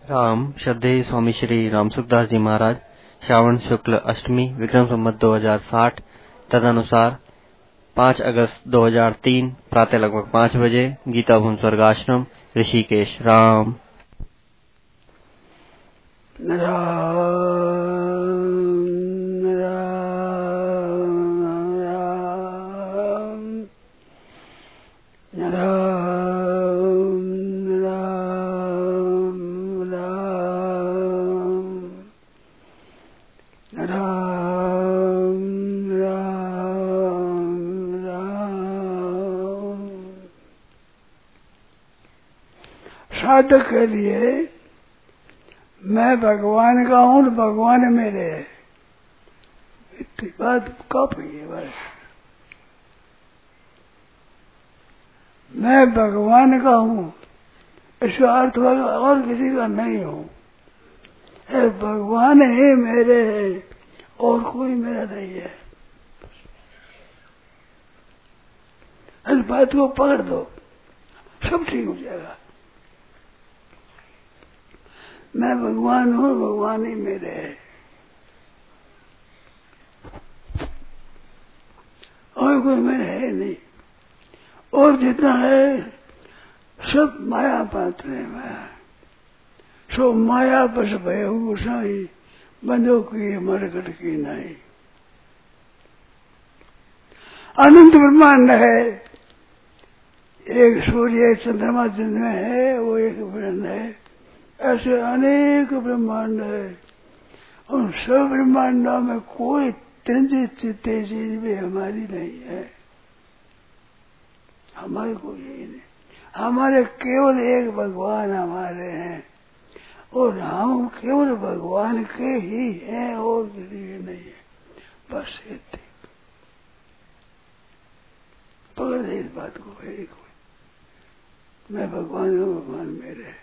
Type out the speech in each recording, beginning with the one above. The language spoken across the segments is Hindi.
राम श्रद्धेय स्वामी श्री राम सुखदास जी महाराज श्रावण शुक्ल अष्टमी विक्रम संवत 2060 तदनुसार 5 अगस्त 2003 प्रातः लगभग 5 बजे गीता भवन स्वर्गाश्रम ऋषिकेश। राम साधक के लिए मैं भगवान का हूँ तो भगवान मेरे है, इतनी बात काफी है। बस मैं भगवान का हूँ, इसका अर्थ और किसी का नहीं हूँ। भगवान ही मेरे है और कोई मेरा नहीं है। इस बात को पकड़ दो, सब ठीक हो जाएगा। मैं भगवान हूँ, भगवान ही मेरे है और कोई मेरे है नहीं। और जितना है सब माया पात्र है। माया सो माया बस भय साई बंदो की मरकट की नहीं। अनंत ब्रह्मांड है, एक सूर्य चंद्रमा जिनमें है वो एक ब्रह्मांड है। ऐसे अनेक ब्रह्मांड है, उन सब ब्रह्मांडों में कोई तेजी चीज भी हमारी नहीं है। हमारे कोई ही नहीं, हमारे केवल एक भगवान हमारे हैं और हम केवल भगवान के ही हैं और किसी के नहीं है। बस इतनी पकड़ दे इस बात को। एक मैं भगवान हूँ, भगवान मेरे है।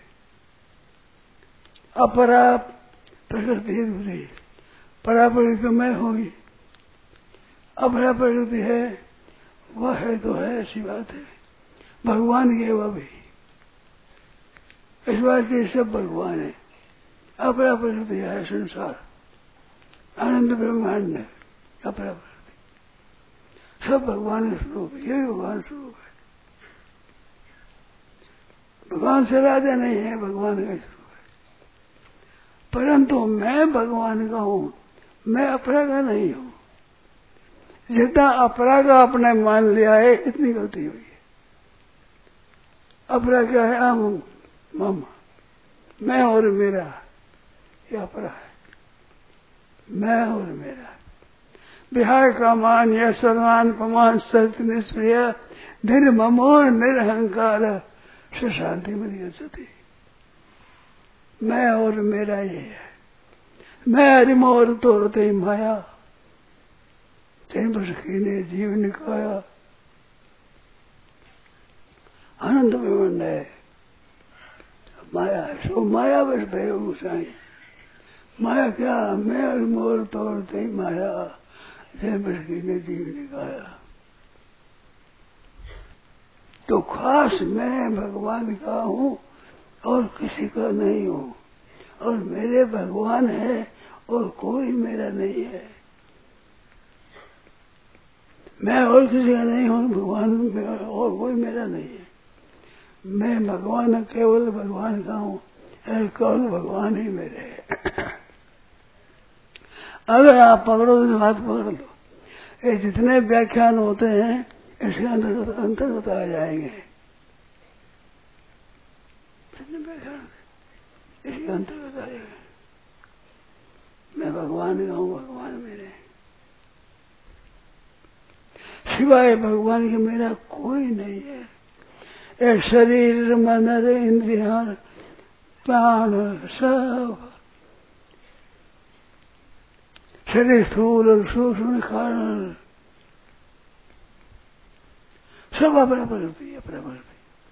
अपरा प्रकृति दूसरी, परा प्रकृति मैं हुई, अपरा प्रकृति है वह है तो है, ऐसी बात है। भगवान की वह भी इस बात की सब भगवान है। अपरा प्रकृति है संसार, आनंद ब्रह्मांड है, अपरा प्रकृति सब भगवान का स्वरूप है। यही भगवान स्वरूप है। भगवान से राजा नहीं है, भगवान का स्वरूप। परंतु मैं भगवान का हूँ, मैं अपरा का नहीं हूँ। जितना अपरा का अपने मान लिया है इतनी गलती हुई है। अपरा क्या है? हम मामा, मैं और मेरा, ये अपरा है। मैं और मेरा बिहार का मान या सम्मान प्रमाण सत्य निष्प्रिय धीर ममोर निरहंकार से शांति मिली जाती। मैं और मेरा ये है। मैं हरिमोर तोड़ते माया बस ने जीव निकाया। आनंद में है माया है, सो माया बस भय। माया क्या? मैं हरिमोर तोड़ते माया बस ने जीव निकाया। तो खास मैं भगवान का हूँ और किसी का नहीं हूँ, और मेरे भगवान है और कोई मेरा नहीं है। मैं और किसी का नहीं हूँ, भगवान और कोई मेरा नहीं है। मैं भगवान केवल भगवान का हूँ, केवल भगवान ही मेरे है। अगर आप पकड़ो तो बात पकड़ लो। ये जितने व्याख्यान होते हैं इसके अंतर्गत आ जाएंगे। इसके अंतर्गत आएगा। मैं भगवान का हूँ, भगवान मेरे। सिवाय भगवान के मेरा कोई नहीं है। एक शरीर मन इंद्रिया प्राण सब, शरीर स्थूल और सूक्ष्म कारण सब अपना प्रकृति है। अपना प्रकृति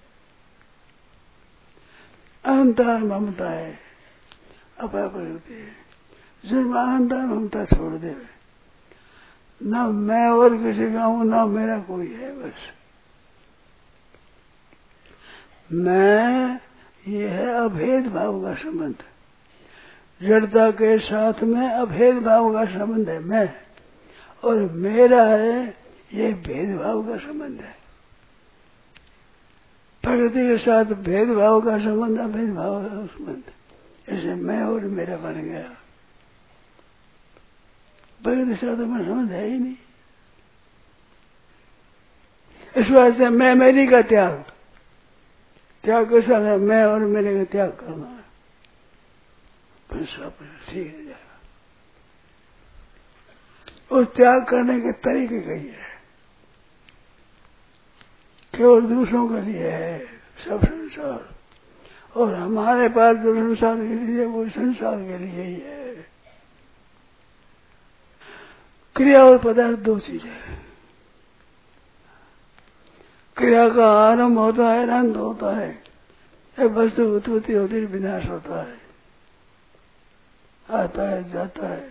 अहंकार ममता है, अपना प्रकृति है। जिसमें अहंकार ममता छोड़ दे, न मैं और किसी का हूं, न मेरा कोई है। बस मैं ये है अभेद भाव का संबंध। जड़ता के साथ में अभेद भाव का संबंध है मैं, और मेरा है ये भेदभाव का संबंध है। प्रकृति के साथ भेदभाव का संबंध, अभेदभाव का संबंध, ऐसे मैं और मेरा बन गया। प्रकृति के साथ हमारा संबंध है ही नहीं। इस वास्ते मैं मेरी का त्याग कैसा है? मैं और मेरे का त्याग करना है, फिर सब ठीक हो जाएगा। उस त्याग करने के तरीके कही है, केवल दूसरों के लिए है सब संसार, और हमारे पास जो संसार के लिए वो संसार के लिए ही है। क्रिया और पदार्थ दो चीजें हैं। क्रिया का आरंभ होता है, अंत होता है, वस्तु उत्पत्ति होती है, विनाश होता है, आता है जाता है,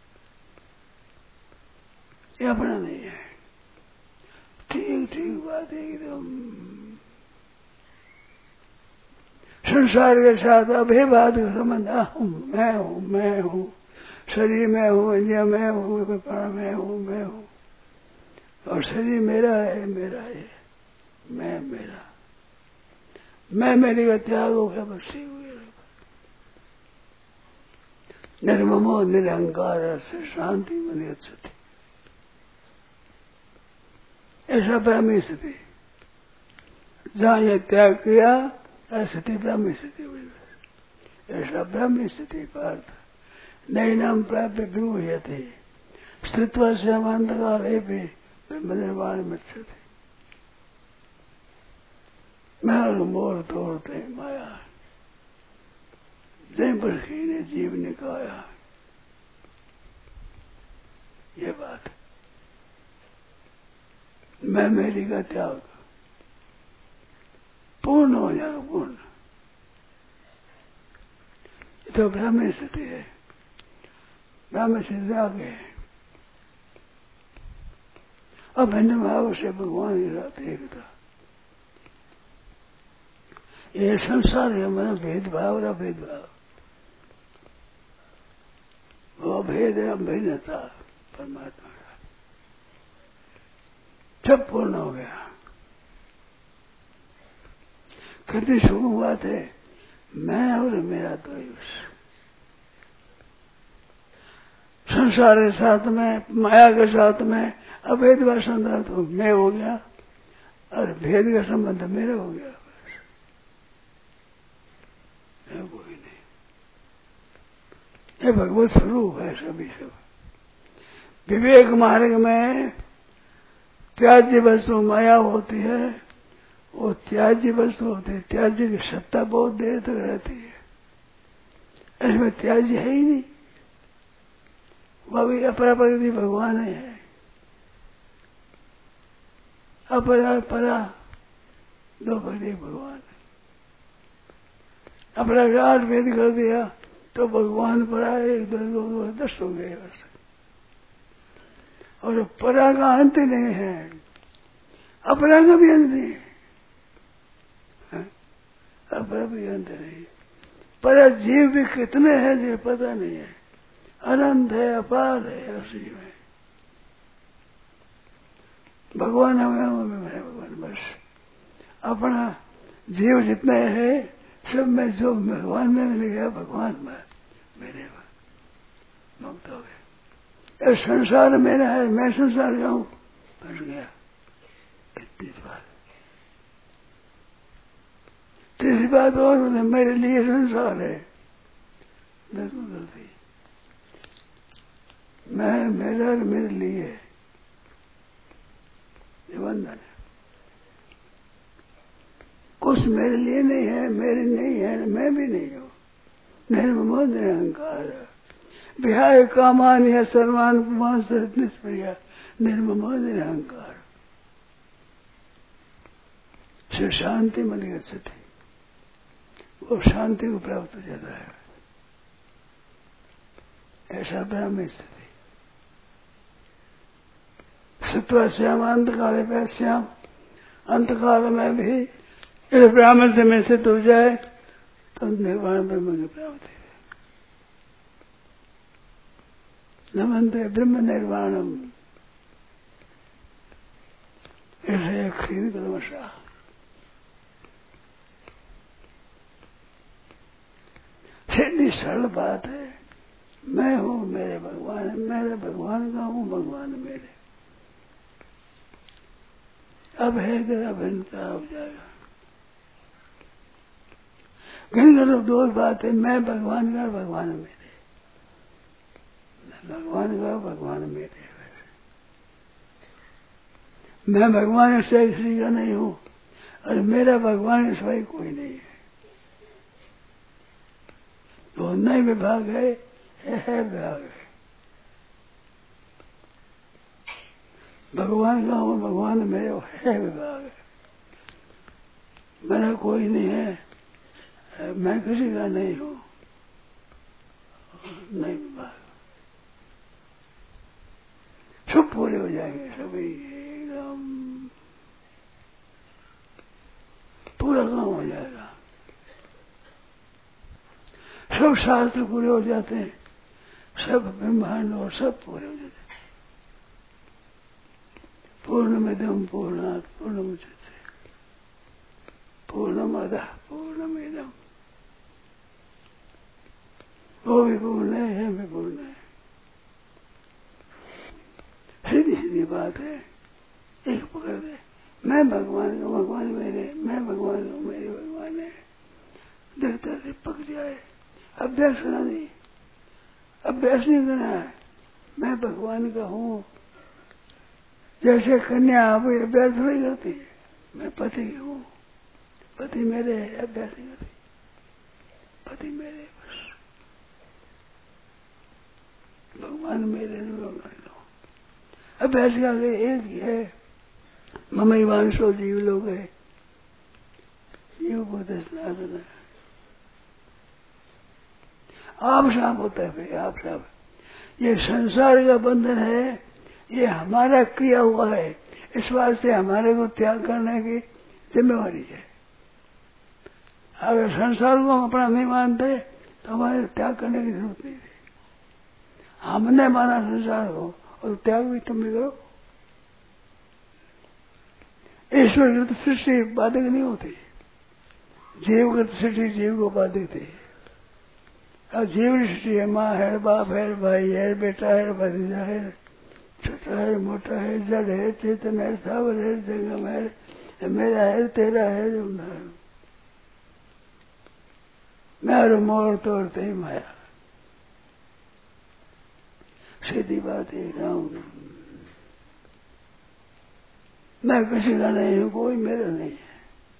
ये अपना नहीं है। ठीक ठीक बात है एकदम। संसार के साथ अभेद का संबंध, मैं हूँ, शरीर में हूँ, इंद्रिय में हूँ, प्राण में हूँ, मैं हूँ, और शरीर मेरा है, मेरा है, मैं मेरा, मैं मेरी का त्याग हो गया, बस ठीक हो गया। निर्ममो निरहंकार से शांति बनी स्थिति, ऐसा ब्राह्मी स्थिति। जहाँ ये त्याग किया स्थिति ब्राह्मी स्थिति हुई, ऐसा ब्राह्मी स्थिति पार्थ नई नाम प्राप्त विमुह्यते स्थित्व से अमांतकाले भी निर्वाण मिच्छति। मैं मोर तोड़ते माया जय पर ने जीव ने काया, ये बात मैं मेरी का त्याग पूर्ण हो जाएगा, पूर्ण। तो ब्राह्मण स्थिति है, ब्राह्मण स्थिति आगे अब भिन्न भाव से भगवान की साथ एकता। ये संसार है मतलब भेदभाव और अभेदभाव, वो भेद है भिन्नता परमात्मा का, सब पूर्ण हो गया। कितनी सुगम बात है, मैं और मेरा द्वैष। संसार के साथ में, माया के साथ में अभेद का संबंध तो मैं हो गया, और भेद का संबंध मेरा हो गया, बस मैं कोई नहीं। ये भगवत स्वरूप है सभी सब। विवेक मार्ग में त्याज्य वस्तु माया होती है, वो त्याज्य वस्तु होती है, त्याज्य की सत्ता बहुत देर तक रहती है, इसमें त्याज्य है ही नहीं। वह भी अपरा प्रकृति भगवान है, अपरा परा दो प्रकृति भगवान है। अपरा गाठ भेद कर दिया तो भगवान परा एक दो दो दो 10 हो गए बस, और परा का अंत नहीं है, अपरा का भी अंत नहीं है, अपरा भी अंत नहीं। पर जीव भी कितने हैं जो पता नहीं है, अनंत है, अपार है उसी में। भगवान हमें भगवान बस अपना जीव जितने है सब में, जो भगवान में मिल गया भगवान में मेरे में मुक्त हो गया। संसार मेरा है, मैं संसार का हूं, बस गया। कितनी बात। तीसरी बात और मेरे लिए संसार है, मैं मेरा मेरे लिए ये बंधन है। कुछ मेरे लिए नहीं है, मेरे नहीं है, मैं भी नहीं हूं। निर्ममो निरहंकार विहाय कामान या सर्वान पुमान निष्प्रिया निर्ममो निरहंकार से शांति मन गच्छति, वो शांति को प्राप्त हो जाता है। ऐसा ब्राह्मी स्थिति। सत्वा श्याम अंतकाल पे श्याम, अंतकाल में भी इस ब्राह्मण से में सिद्ध हो जाए तो निर्वाण ब्रह्म की प्राप्ति है। नमन्ते ब्रह्म निर्वाणम, ऐसे क्षीण कलमशा। सीधी सरल बात है। मैं हूँ, मेरे भगवान है, मेरे भगवान का हूँ, भगवान मेरे। अब है कि अभिन्नता हो जाएगा। घन दो बात है, मैं भगवान का, भगवान मेरे। भगवान का, भगवान मेरे। मैं भगवान से किसी का नहीं हूँ और मेरा भगवान सिवाय कोई नहीं है। तो नहीं विभाग है विभाग है। भगवान का हूँ, भगवान मेरे है विभाग है। मेरा कोई नहीं है, मैं किसी का नहीं हूँ, नहीं विभाग। सब पूरे हो जाएंगे, सभी एकदम पूरा काम हो जाएगा। सब शास्त्र पूरे हो जाते हैं, सब ब्रह्मांड और सब पूरे हो जाते हैं। पूर्णमिदं पूर्णात् पूर्णमुदच्यते पूर्णमदः पूर्णमिदं। वो भी पूर्ण है, भी पूर्ण है। सीधी सीधी बात है। एक पकड़ दे, मैं भगवान का, भगवान मेरे, मैं भगवान हूँ, मेरे भगवान है। देखते से पक जाए। अभ्यास करना नहीं, अभ्यास नहीं करना है। मैं भगवान का हूँ। जैसे कन्या आप अभ्यास नहीं करती, मैं पति हूँ, पति मेरे है, अभ्यास नहीं करती, पति मेरे बस। भगवान मेरे, भगवान लो। अभ्यास का एक ही है। ममई वांशो जीव लोग है, जीव को दसनादन है। आप साफ होता है भाई, आप साफ। ये संसार का बंधन है, ये हमारा क्रिया हुआ है। इस वास्ते हमारे को त्याग करने की जिम्मेवारी है। अगर संसार को हम अपना नहीं मानते तो हमारे त्याग करने की जरूरत नहीं है। हमने माना संसार को, और त्याग भी तुम भी करो। ईश्वर की तो सृष्टि बाधक नहीं होती, जीव की तो सृष्टि जीव को बाधक थी। और जीव सृष्टि है, माँ है, बाप है, भाई है, बेटा है, भतीजा है, छोटा है, मोटा है, जड़ है, चेतन है, सावर है, जंगम है, मेरा है, तेरा है, जुमना है। मैं मोर तोड़ते ही माया। सीधी बात है। मैं किसी का नहीं हूँ, कोई मेरा नहीं है।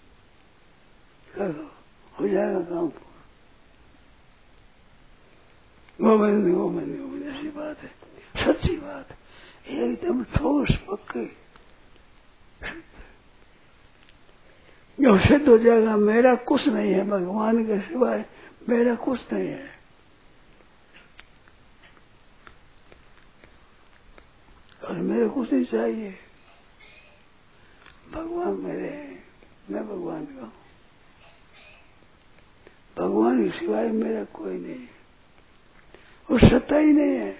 करो, हो जाएगा काम। गोविंद गोविंद गोविंद, ऐसी बात है, सच्ची बात, एकदम ठोस पक्की। जो सिद्ध हो जाएगा, मेरा कुछ नहीं है, भगवान के सिवाय मेरा कुछ नहीं है। और मेरे कुछ नहीं चाहिए। भगवान मेरे हैं, मैं भगवान का हूँ। भगवान के सिवाय मेरा कोई नहीं है, वो सत्ता ही नहीं है।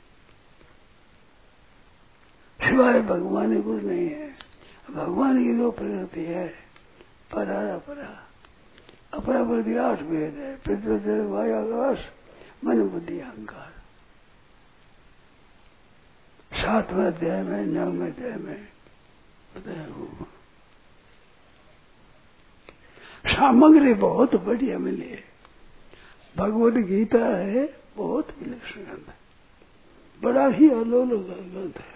सिवाय भगवान कुछ नहीं है। भगवान की दो प्रकृति है, परा अपरा। अपरा प्रति 8 भेद है, पृथ्वी जल वायु आकाश मन बुद्धि अहंकार। 7वें अध्याय में 9वें अध्याय में बताया हूँ। सामग्री बहुत बढ़िया मिली है। भगवद गीता है, बहुत विलक्षण ग्रंथ है, बड़ा ही अलोलोक ग्रंथ है।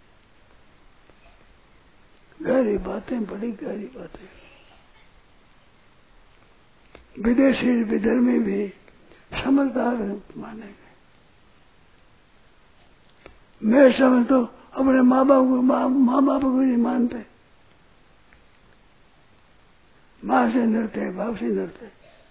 गहरी बातें, बड़ी गहरी बातें। विदेशी विधर्मी भी समझदार मानेंगे। मैं समझ तो अपने माँ बाप को नहीं मानते। माँ से डरते, बाप से डरते।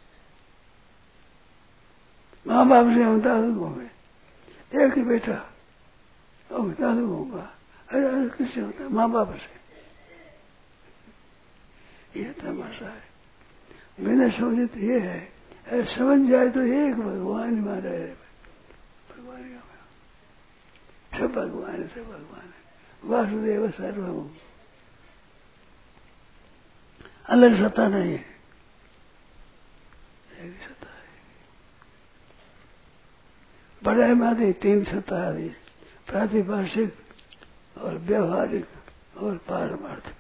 माँ बाप से हम दादू होंगे, एक ही बेटा हम दादू होगा। अरे किससे होता है? माँ बाप से। ये तमाशा है। बिना समझे तो ये है, समझ जाए तो एक भगवान हमारा है, भगवान का सब भगवान है, सब भगवान है। वासुदेव सर्वभूम, अलग सत्ता नहीं है, एक सत्ता है। बड़े माते 3 सत्ता आ रही है, प्रातिभाषिक और व्यवहारिक और पारमार्थिक।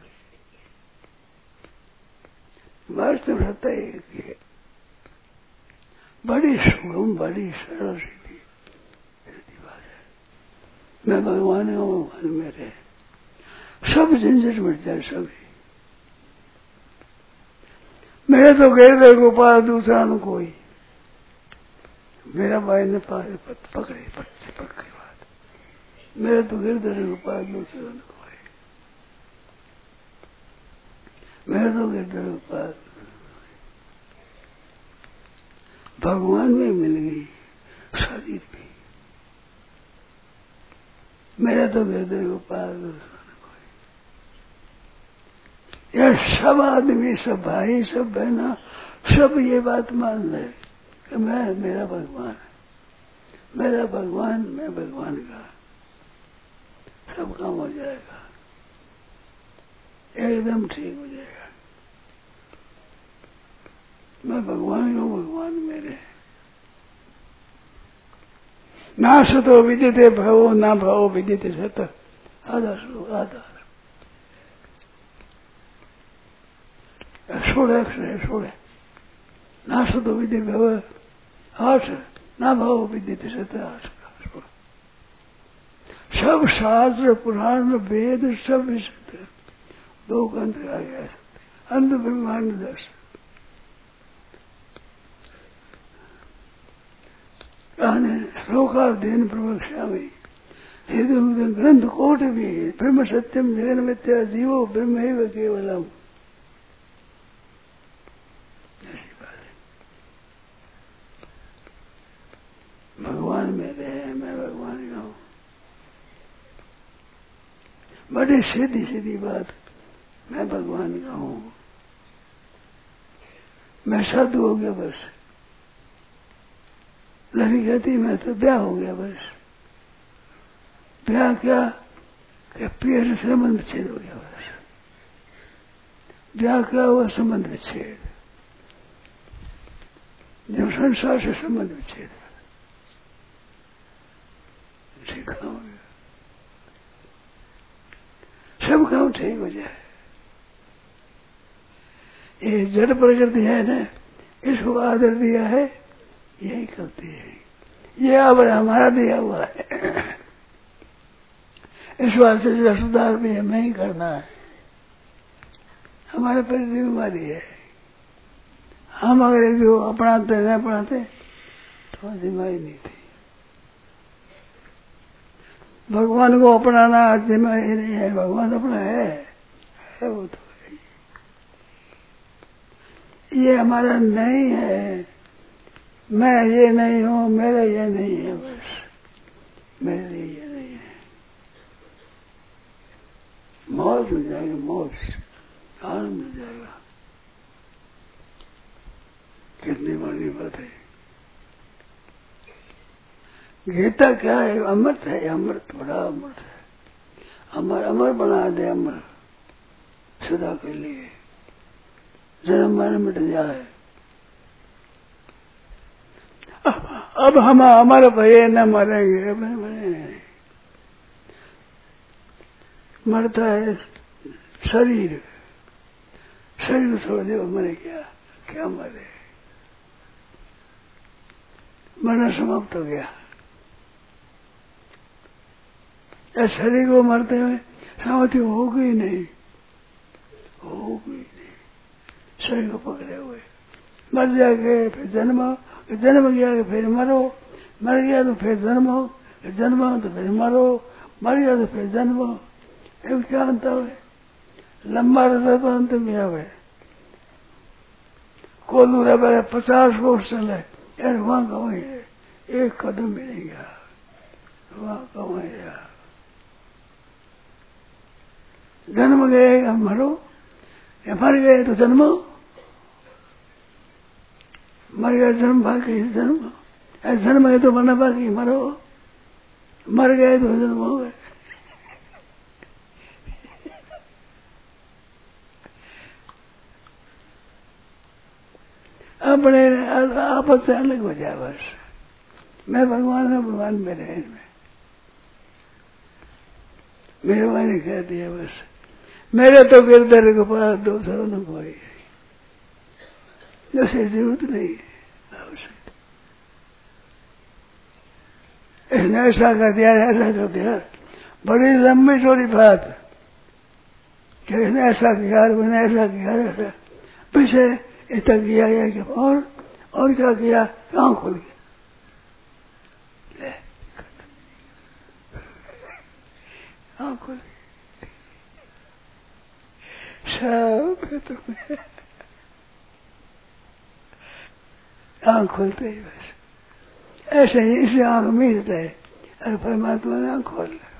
वास्तव सत्ता एक ही है, बड़ी सुगम, बड़ी सरल सीधी बात है। मैं भगवान हूँ, भगवान मेरे, सब झंझट मिट जाए सभी। मेरे तो गिरधर गोपाल दूसरा न कोई, मेरा भाई ने पकड़ी पक्की बात, मेरे तो गिरधर गोपाल दूसरा न कोई, मेरे तो गिरधर गोपाल। भगवान में मिल गई शरीर भी, मेरा तो गिरधर गोपाल दूसरा न कोई। यह सब आदमी, सब भाई, सब बहना, सब ये बात मान रहे कि मेरा भगवान है, मेरा भगवान, मैं भगवान का, सब काम हो जाएगा, एकदम ठीक हो जाएगा। मैं भगवान हूँ, भगवान मेरे। ना सतो विदिते भवो, ना भवो विदिते सत। आधा श्लोक, आधा 16 अक्षर है, 16। ना सतो विदिते भव 8, ना भवो विदिते सत 8। सब शास्त्र, पुराण, वेद सब सत्य, 2 ग्रंथ आ गया अंत ब्रह्मांड दर्शन। श्लोकाध्ययन प्रवक्ष्यामि हेतुमिदं ग्रंथ कोट भी ब्रह्म सत्यम जगन मिथ्या जीवो ब्रह्मैव केवलम। ऐसी बात है, भगवान मेरे हैं, मैं भगवान का हूँ। बड़ी सीधी सीधी बात, मैं भगवान का हूँ। मैं साधु हो गया बस, लड़की कहती मैं तो ब्याह हो गया बस। ब्याह क्या कि पेट से संबंध विच्छेद हो गया बस। ब्याह क्या हुआ? संबंध विच्छेद, जब संसार से संबंध विच्छेद ठीक हो गया, सब काम ठीक हो जाए। ये जड़ प्रकृति है ना, इसको आदर दिया है, यही करती है। ये अब हमारा दिया हुआ है, इस वास्ते से सुधार भी हमें ही करना है। हमारे पर जिम्मेदारी है। हम अगर जो अपनाते न अपनाते तो जिम्मेदारी नहीं थी। भगवान को अपनाना जिम्मेदारी नहीं है, भगवान अपना है वो तो है। ये हमारा नहीं है, मैं ये नहीं हूँ, मेरा ये नहीं है, बस मेरे ये नहीं है। मौज मिल जाएगी, मौज, आनंद मिल जाएगा। कितनी बड़ी बात है। गीता क्या है? अमृत है, अमृत, बड़ा अमृत है। अमर अमर बना दे, अमर सदा के लिए, जन्म मरण मिट जाए। अब हम अमर भये न मरेंगे, अब मरेंगे। मरता है शरीर, शरीर छोड़ दे, मरे क्या मरे? मरना समाप्त हो गया। शरीर को मरते हुए समाप्ति होगी नहीं, होगी नहीं। शरीर को पकड़े हुए मर जाएंगे, फिर जन्म गया कि फिर मरो, मर गया तो फिर जन्म हो, जन्म हो तो फिर मरो, मर गया तो फिर जन्म हो। क्या अंतर है? लंबा रहता तो अंत में आवे। कोलू रहे 50 वर्ष चले, यार वहां कहाँ है? एक कदम भी नहीं गया, वहां कहाँ है? जन्म गए हम मरो, या मर गए तो जन्मो। मर गया जन्म बाकी जन्म, जन्म है तो मरना बाकी, मरो, मर गए तो जन्म हो गए। अपने आपस से अलग हो जाए बस। मैं भगवान है, भगवान मेरे हैं, इनमें मेरे वाणी कह दिया बस। मेरे तो गिरधर के पास दूसरों ने कोई जैसे जरूरत नहीं है। इसने ऐसा कर दिया, ऐसा कर दिया, बड़ी लंबी चौड़ी बात कि इसने ऐसा किया, मैंने ऐसा किया, ऐसा पीछे इतना किया गया कि और क्या किया, आँख खुल गई, आँख खुल गई, सब खत्म है। आँख खुलते ही बस ऐसे ही, इसे आँख मीचते है और परमात्मा ने आँख खोल लिया।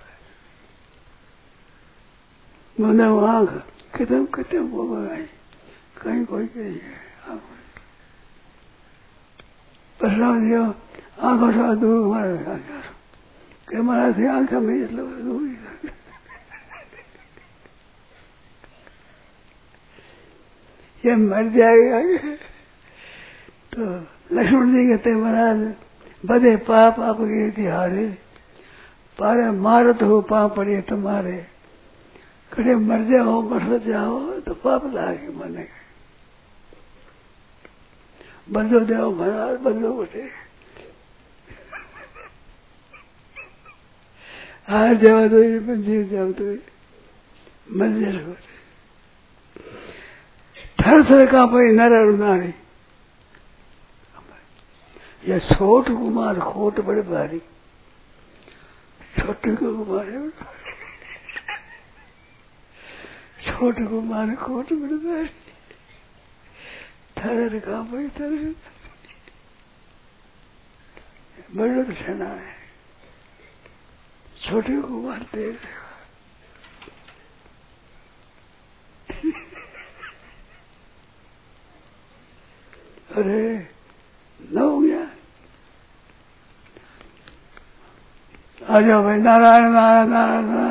मैंने वो आँख खत्म खत्म हो गई, कहीं कोई नहीं है। प्रसाद जो आंखों से दूर हमारे कि हमारा से आंख मीच लो, ये मर जाएगा। तो लक्ष्मण जी कहते महाराज बदे पाप आपके तिहारे, पारे मारत हो पाप पड़े तुम्हारे, कड़े मर जाओ मर जाओ तो पाप लागे मरने के। बंदो देव महाराज बंदो बटे हार जाओ तो जीव जाओ तो मंजिल हो थर थर का पड़ी नर और नारी। यह छोट कुमार खोट बड़े भारी, छोटे को कुमार छोटे कुमार खोट बड़े भारी, थर का पड़ी थर बड़े तो सेना है, छोटे को मारते अरे न हो गया। आ जाओ भाई, नारायण नारायण नारायण नारायण।